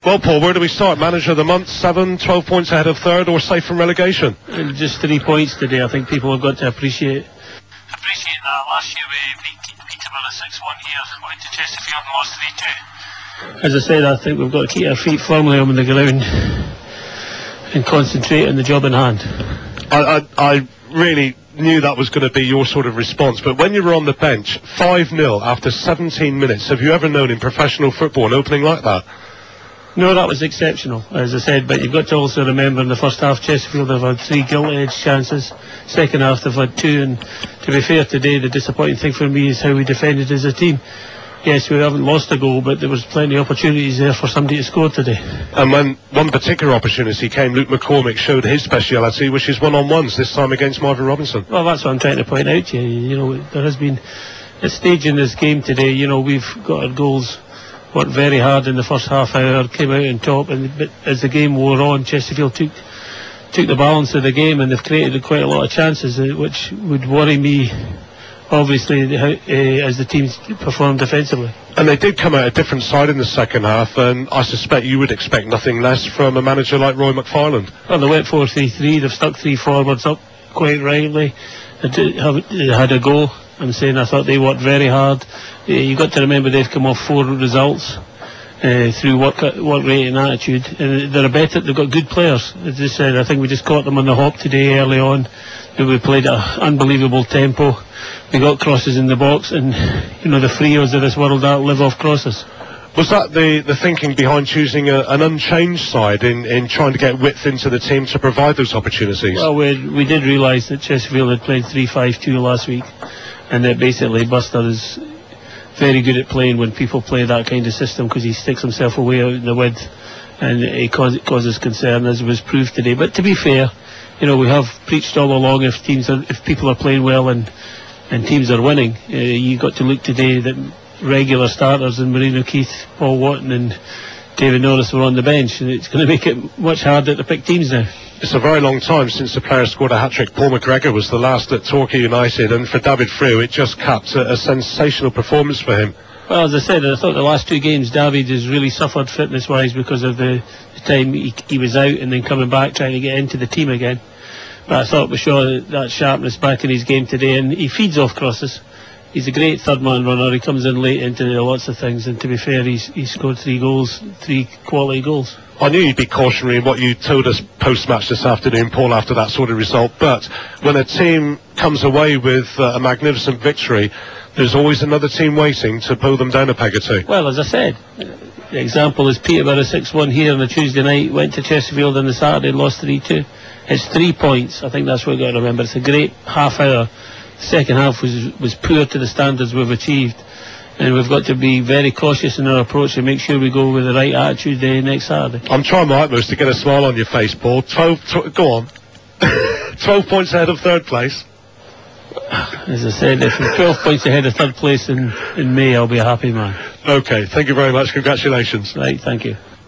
Well, Paul, where do we start? Manager of the month, 12 points ahead of third, or safe from relegation? Just 3 points today. I think people have got to appreciate that. Last year we beat Peterborough 6-1 here, went to Chesterfield and lost 3-2. As I said, I think we've got to keep our feet firmly on the ground and concentrate on the job in hand. I really knew that was going to be your sort of response, but when you were on the bench, 5-0 after 17 minutes, have you ever known in professional football an opening like that? No, that was exceptional, as I said, but you've got to also remember in the first half Chesterfield have had 3 gilt-edged chances, second half they've had 2, and to be fair today, the disappointing thing for me is how we defended as a team. Yes, we haven't lost a goal, but there was plenty of opportunities there for somebody to score today. And when one particular opportunity came, Luke McCormick showed his speciality, which is one-on-ones, this time against Marvin Robinson. Well, that's what I'm trying to point out to you. You know, there has been a stage in this game today, you know, we've got our goals, worked very hard in the first half hour, came out on top, but as the game wore on, Chesterfield took the balance of the game, and they've created quite a lot of chances, which would worry me, obviously, as the teams perform defensively. And they did come out a different side in the second half, and I suspect you would expect nothing less from a manager like Roy McFarland. Well, they went 4-3-3, they've stuck 3 forwards up quite rightly, they had a go. I'm saying I thought they worked very hard. You've got to remember they've come off 4 results through work rate and attitude, and they've got good players. As I said, I think we just caught them on the hop today early on. We played at an unbelievable tempo. We got crosses in the box, and you know the Frios of this world that live off crosses. Was that the thinking behind choosing an unchanged side in trying to get width into the team to provide those opportunities? Well, we did realise that Chesterfield had played 3-5-2 last week, and that basically Buster is very good at playing when people play that kind of system, because he sticks himself away out in the width, and it causes concern, as was proved today. But to be fair, you know, we have preached all along, if people are playing well and teams are winning, you got to look today that regular starters and Marino Keith, Paul Watton and David Norris were on the bench, and it's going to make it much harder to pick teams now. It's a very long time since the player scored a hat-trick. Paul McGregor was the last at Torquay United, and for David Friel it just capped a sensational performance for him. Well, as I said, I thought the last 2 games David has really suffered fitness-wise because of the time he was out and then coming back trying to get into the team again. But I thought we saw that sharpness back in his game today, and he feeds off crosses. He's a great third-man runner. He comes in late into lots of things, and to be fair, he's scored 3 goals, 3 quality goals. I knew you'd be cautionary in what you told us post-match this afternoon, Paul, after that sort of result, but when a team comes away with a magnificent victory, there's always another team waiting to pull them down a peg or 2. Well, as I said, the example is Peterborough 6-1 here on a Tuesday night, went to Chesterfield on the Saturday and lost 3-2. It's 3 points. I think that's what we've got to remember. It's a great half hour. Second half was poor to the standards we've achieved, and we've got to be very cautious in our approach and make sure we go with the right attitude next Saturday. I'm trying my utmost to get a smile on your face, Paul. 12 go on. 12 points ahead of third place. As I said, if we're 12 points ahead of third place in May, I'll be a happy man. Okay, thank you very much. Congratulations. Right, thank you.